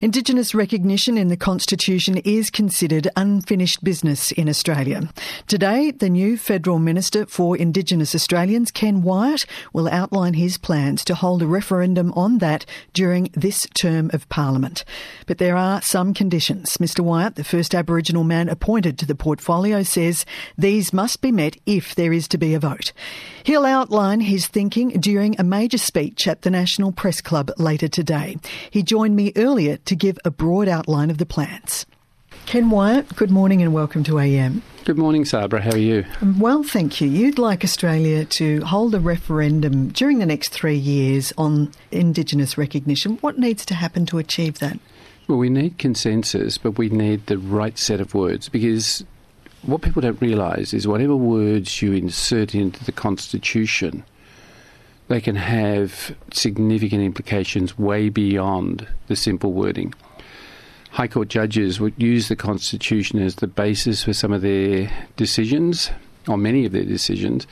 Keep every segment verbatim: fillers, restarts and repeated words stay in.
Indigenous recognition in the Constitution is considered unfinished business in Australia. Today, the new Federal Minister for Indigenous Australians, Ken Wyatt, will outline his plans to hold a referendum on that during this term of Parliament. But there are some conditions. Mister Wyatt, the first Aboriginal man appointed to the portfolio, says these must be met if there is to be a vote. He'll outline his thinking during a major speech at the National Press Club later today. He joined me earlier to give a broad outline of the plans. Ken Wyatt, good morning and welcome to A M. Good morning, Sabra. How are you? Well, thank you. You'd like Australia to hold a referendum during the next three years on Indigenous recognition. What needs to happen to achieve that? Well, we need consensus, but we need the right set of words, because what people don't realise is whatever words you insert into the Constitution, they can have significant implications way beyond the simple wording. High Court judges would use the Constitution as the basis for some of their decisions, or many of their decisions,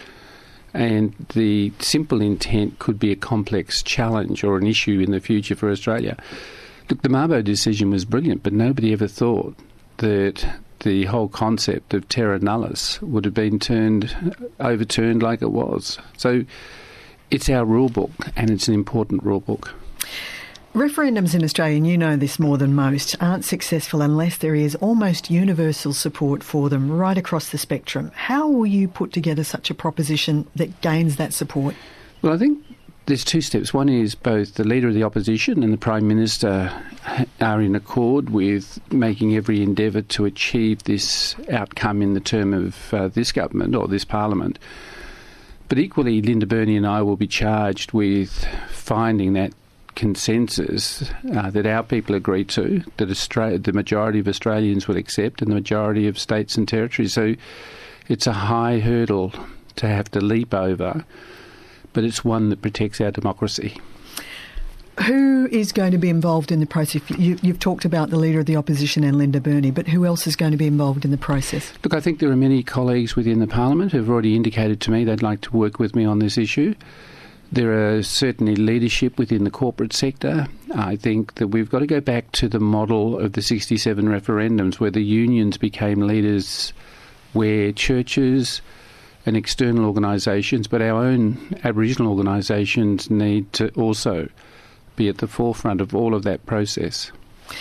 and the simple intent could be a complex challenge or an issue in the future for Australia. Look, the Mabo decision was brilliant, but nobody ever thought that the whole concept of terra nullius would have been turned, overturned like it was. So it's our rule book, and it's an important rule book. Referendums in Australia, and you know this more than most, aren't successful unless there is almost universal support for them right across the spectrum. How will you put together such a proposition that gains that support? Well, I think there's two steps. One is both the Leader of the Opposition and the Prime Minister are in accord with making every endeavour to achieve this outcome in the term of uh, this government or this Parliament. But equally, Linda Burney and I will be charged with finding that consensus uh, that our people agree to, that Australia, the majority of Australians will accept, and the majority of states and territories. So it's a high hurdle to have to leap over, but it's one that protects our democracy. Who is going to be involved in the process? You, you've talked about the Leader of the Opposition and Linda Burney, but who else is going to be involved in the process? Look, I think there are many colleagues within the Parliament who have already indicated to me they'd like to work with me on this issue. There are certainly leadership within the corporate sector. I think that we've got to go back to the model of the sixty-seven referendums, where the unions became leaders, where churches and external organisations, but our own Aboriginal organisations, need to also be at the forefront of all of that process.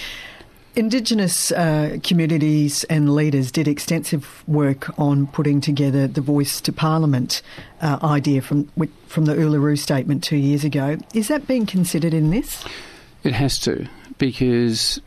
Indigenous uh, communities and leaders did extensive work on putting together the Voice to Parliament uh, idea from from the Uluru Statement two years ago. Is that being considered in this? It has to, because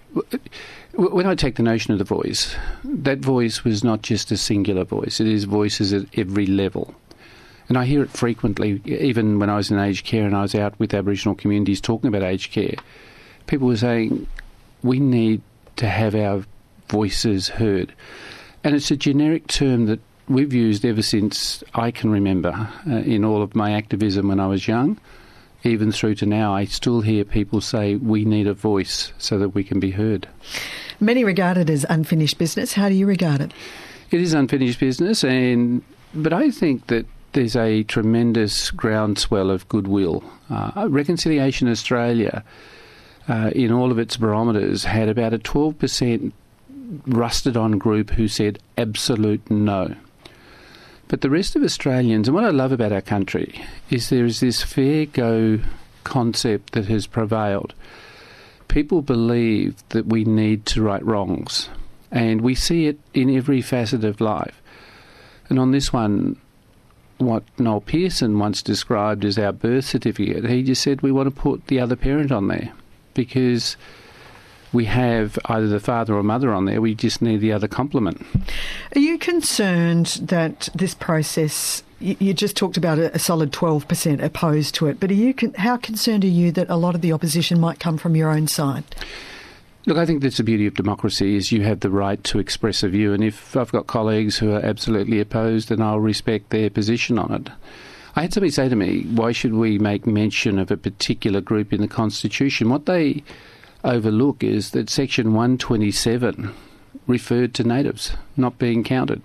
when I take the notion of the voice, that voice was not just a singular voice. It is voices at every level. And I hear it frequently, even when I was in aged care and I was out with Aboriginal communities talking about aged care. People were saying, we need to have our voices heard. And it's a generic term that we've used ever since I can remember uh, in all of my activism when I was young. Even through to now, I still hear people say we need a voice so that we can be heard. Many regard it as unfinished business. How do you regard it? It is unfinished business, and but I think that there's a tremendous groundswell of goodwill. Uh, Reconciliation Australia, uh, in all of its barometers, had about a twelve percent rusted-on group who said absolute no. But the rest of Australians, and what I love about our country, is there is this fair go concept that has prevailed. People believe that we need to right wrongs, and we see it in every facet of life. And on this one, what Noel Pearson once described as our birth certificate, he just said we want to put the other parent on there because we have either the father or mother on there. We just need the other complement. Are you concerned that this process, you, you just talked about a, a solid twelve percent opposed to it, but are you con- how concerned are you that a lot of the opposition might come from your own side? Look, I think that's the beauty of democracy, is you have the right to express a view, and if I've got colleagues who are absolutely opposed, then I'll respect their position on it. I had somebody say to me, why should we make mention of a particular group in the Constitution? What they overlook is that Section one twenty-seven referred to natives not being counted.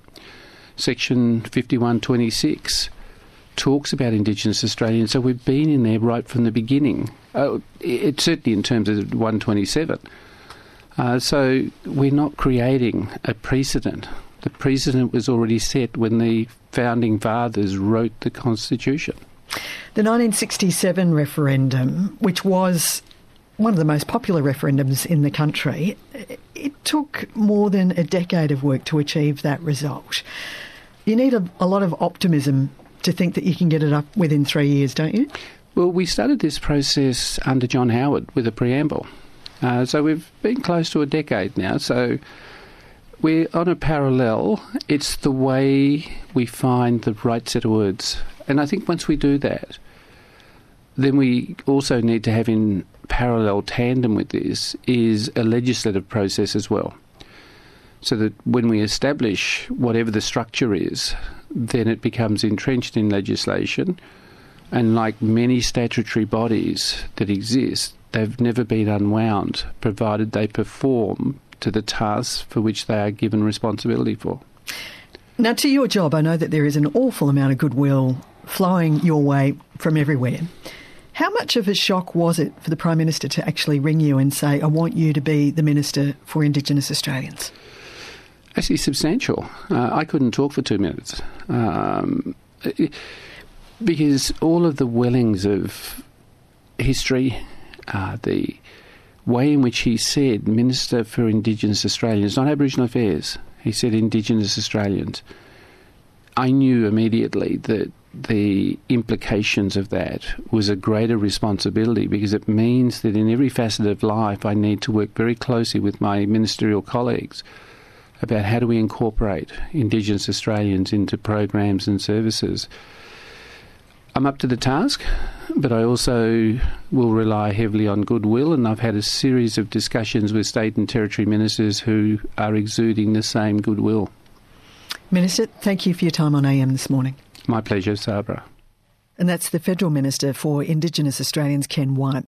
Section fifty-one twenty-six talks about Indigenous Australians, so we've been in there right from the beginning. Uh, it, certainly in terms of one twenty-seven. Uh, so we're not creating a precedent. The precedent was already set when the founding fathers wrote the Constitution. The nineteen sixty-seven referendum, which was one of the most popular referendums in the country, it took more than a decade of work to achieve that result. You need a, a lot of optimism to think that you can get it up within three years, don't you? Well, we started this process under John Howard with a preamble. Uh, so we've been close to a decade now. So we're on a parallel. It's the way we find the right set of words. And I think once we do that, then we also need to have in parallel tandem with this is a legislative process as well. So that when we establish whatever the structure is, then it becomes entrenched in legislation. And like many statutory bodies that exist, they've never been unwound, provided they perform to the tasks for which they are given responsibility for. Now, to your job, I know that there is an awful amount of goodwill flowing your way from everywhere. How much of a shock was it for the Prime Minister to actually ring you and say, I want you to be the Minister for Indigenous Australians? Actually, substantial. Uh, I couldn't talk for two minutes. Um, because all of the wellings of history, uh, the way in which he said Minister for Indigenous Australians, not Aboriginal Affairs, he said Indigenous Australians, I knew immediately that the implications of that was a greater responsibility, because it means that in every facet of life I need to work very closely with my ministerial colleagues about how do we incorporate Indigenous Australians into programs and services. I'm up to the task, but I also will rely heavily on goodwill, and I've had a series of discussions with state and territory ministers who are exuding the same goodwill. Minister, thank you for your time on A M this morning. My pleasure, Sabra. And that's the Federal Minister for Indigenous Australians, Ken Wyatt.